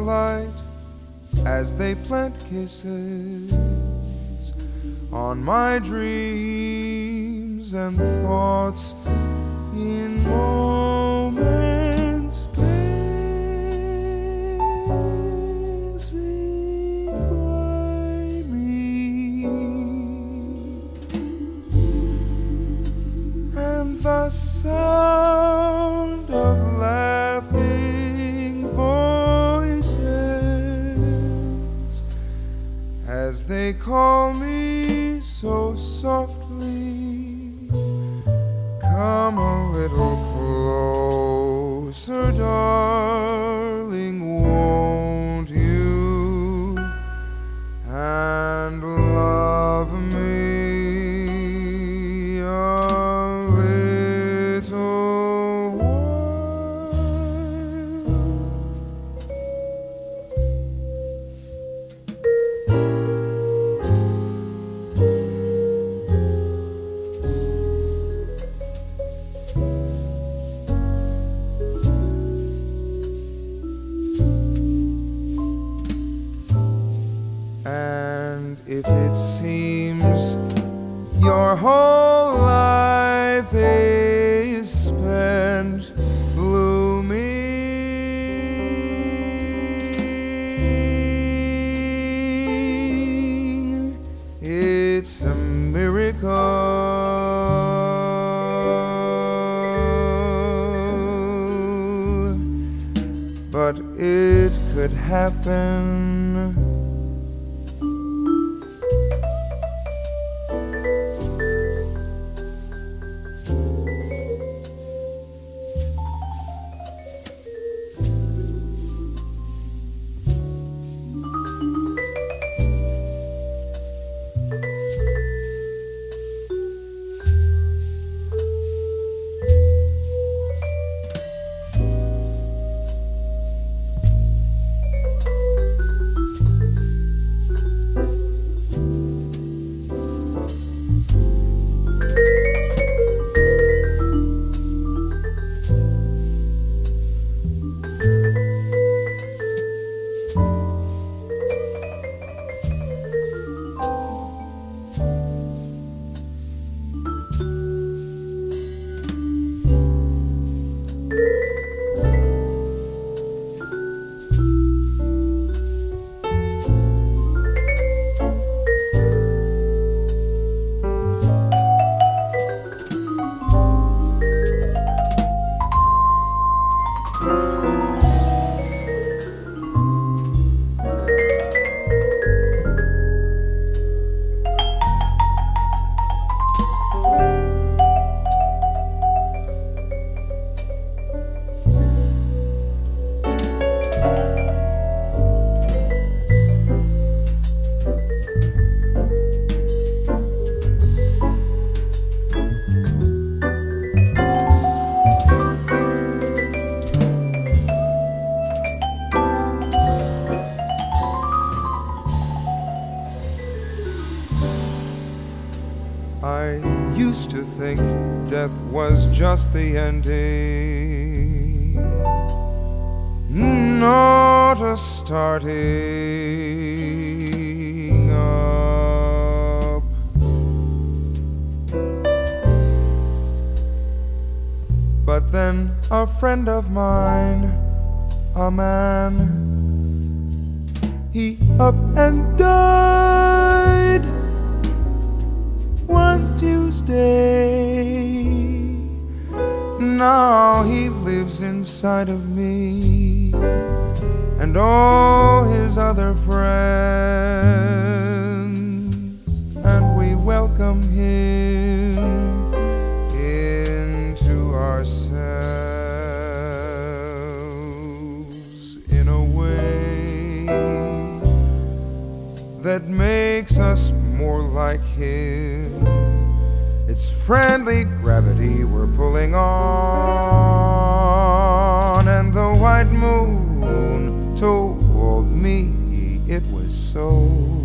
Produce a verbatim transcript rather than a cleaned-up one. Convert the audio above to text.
starlight as they plant kisses on my dreams and thoughts in moments passing by me, and the sound of laughing voices as they call me so softly. Come a little closer, darling, won't you? And love me a little while. And if it seems your whole life is spent blooming, it's a miracle. But it could happen. I used to think death was just the ending, not a starting up. But then a friend of mine, a man, he up and died one Tuesday. Now he lives inside of me and all his other friends, and we welcome him into ourselves in a way that makes us more like him. It's friendly gravity we're pulling on, and the white moon told me it was so.